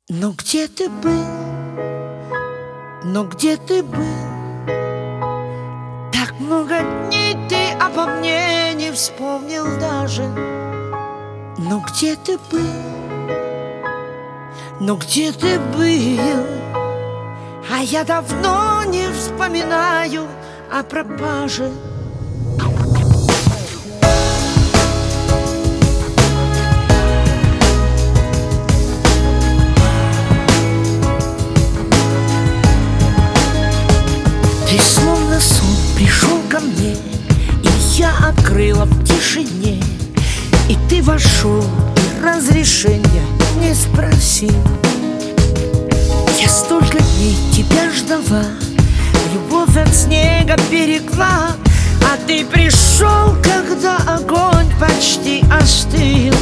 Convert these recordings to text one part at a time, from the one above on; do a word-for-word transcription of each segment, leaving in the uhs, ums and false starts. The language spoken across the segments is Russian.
Но где ты был? Но где ты был? Так много дней ты обо мне не вспомнил даже. Но где ты был? Но где ты был? А я давно не вспоминаю о пропаже. Ты словно сон пришел ко мне, и я открыла в тишине. И ты вошел, и разрешения не спросил. Я столько дней тебя ждала, любовь от снега берегла, а ты пришел, когда огонь почти остыл.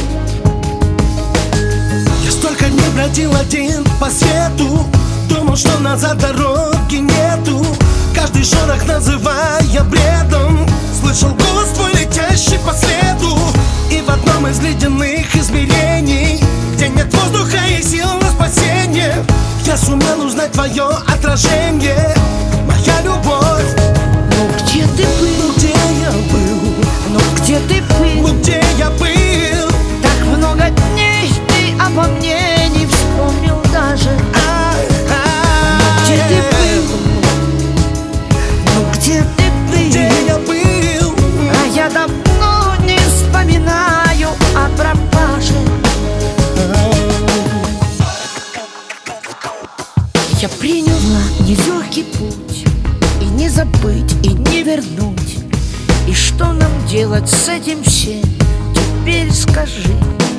Я столько дней бродил один по свету, думал, что назад дороги нету. Каждый шорох называя бредом, слышал голос твой, летящий по следу. И в одном из ледяных измерений, где нет воздуха и сил на спасение, я сумел узнать твое отражение, моя любовь. Ну где ты был? Ну где я был? Ну где ты был? Ну где я был? Так много дней ты обо мне не вспомнил даже. Ну где ты был? Ну где ты был? Где я был? А я давно не вспоминаю о пропаже. Я приняла нелегкий путь, и не забыть, и не вернуть. И что нам делать с этим всем? Теперь скажи.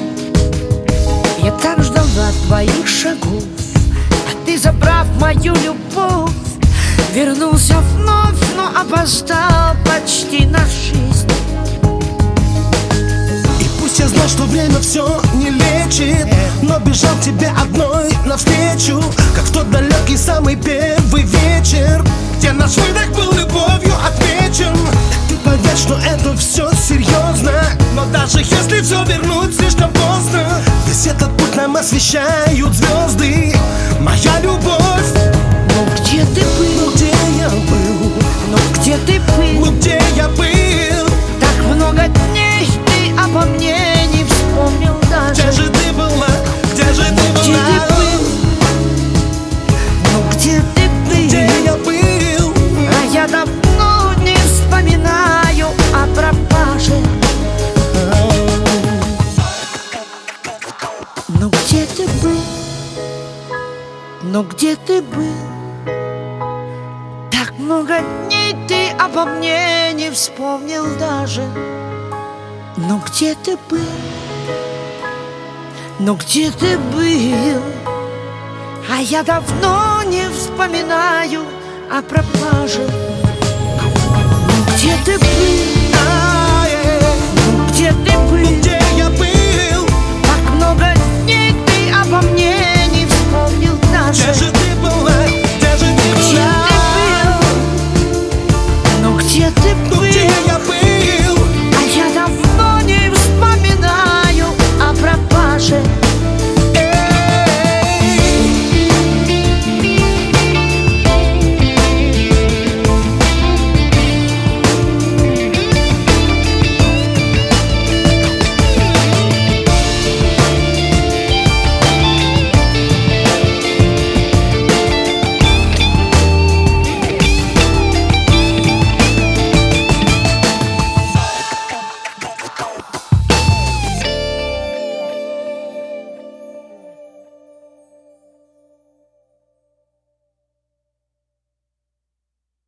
Я так ждала твоих шагов, а ты, забрав мою любовь, вернулся вновь, но опоздал почти на жизнь. И пусть я знал, что время все не лечит, но бежал тебе одной навстречу, как в тот далекий самый первый вечер, где наш выдох был любовью отмечен. Ты поверь, что это все серьезно, но даже если все вернуть слишком поздно, весь этот путь нам освещают звезды, моя любовь. Ну где ты был? Ну где я был? Ну где ты был? Ну где я был? Так много дней ты обо мне не вспомнил даже. Где же ты была? Где же ты была? Где ты был? Ну где ты был? Где я был? А я давно не вспоминаю о пропаже. Ну где ты был? Ну где ты был? Так много дней ты обо мне не вспомнил даже. Ну где ты был? Ну где ты был? А я давно не вспоминаю о пропаже. Ну где ты был?